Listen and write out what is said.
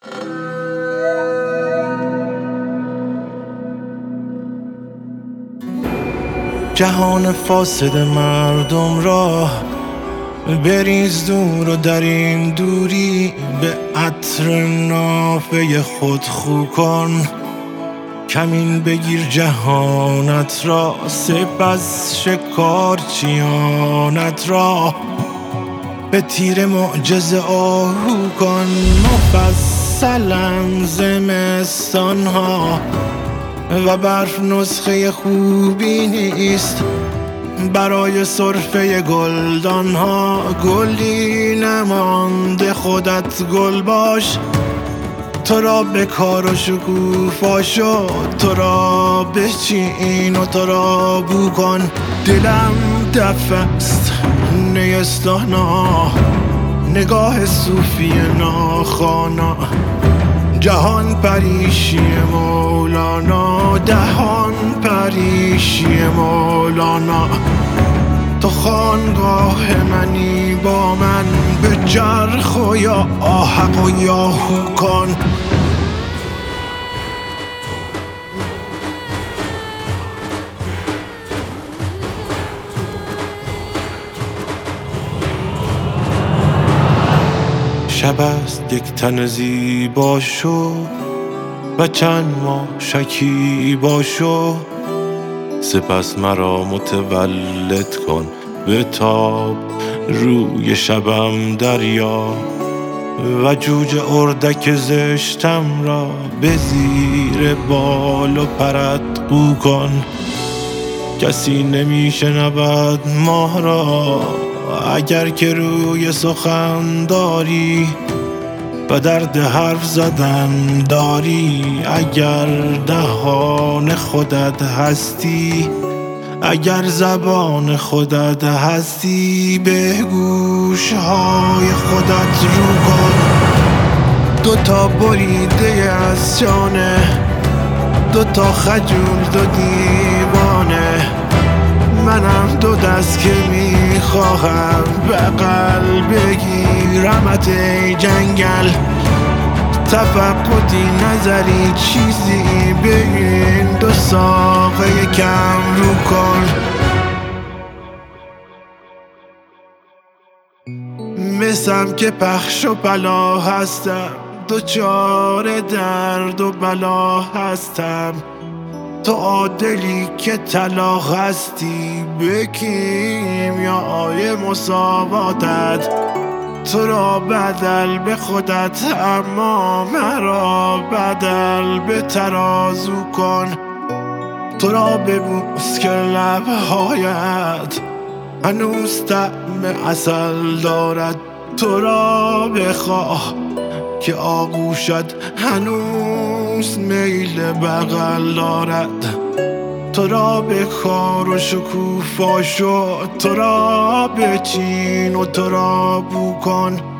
جهان فاسد مردم را بریز دور و در این دوری به عطر نافه خود خو کن. کمین بگیر جهانت را، سپس شکارچیانت را به تیر معجزه آهو کن. مفصلا زمستانها و برف نسخه خوبی نیست برای سرفه گلدانها. گلی نمانده خودت گل باش، تو را به کار و شکوفا شد، تو را بچین و تو را بو کن. دلم دفع است نیستانا، نگاه صوفی ناخوانا، جهان پریشی مولانا، دهان پریشی مولانا. تو خانقاه منی با من، به چرخ و یا آحق و یا هو کن. شب است یک تن زیبا شو و چند ماه شکیبا شو، سپس مرا متولد کن به تاب روی شبم دریا و جوجه اردک زشتم را به زیر بال و پرت قو کن. کسی نمی شنود ما را اگر که روی سخن داری و درد حرف زدن داری. اگر دهان خودت هستی، اگر زبان خودت هستی، به گوشهای خودت رو کن. دوتا بریده از شانه، دوتا خجول، دو دیوانه، منم دو دست که میخواهم بغل بگیرمت ای جنگل. تفقدی نظری چیزی به این دو ساقه کم رو کن. مثم که پخش و پلا هستم، دوچار درد و بلا هستم. تو عادلی که طلا هستی به کیمیای مساواتت. تو را بدل به خودت اما مرا بدل به ترازو کن. تو را ببوس که لبهایت هنوز طعم عسل دارد. تو را بخواه که آغوشت هنوز میل بغل دارد. تو را به کار و شکوفا شد، تو را بچین و تو را بو کن.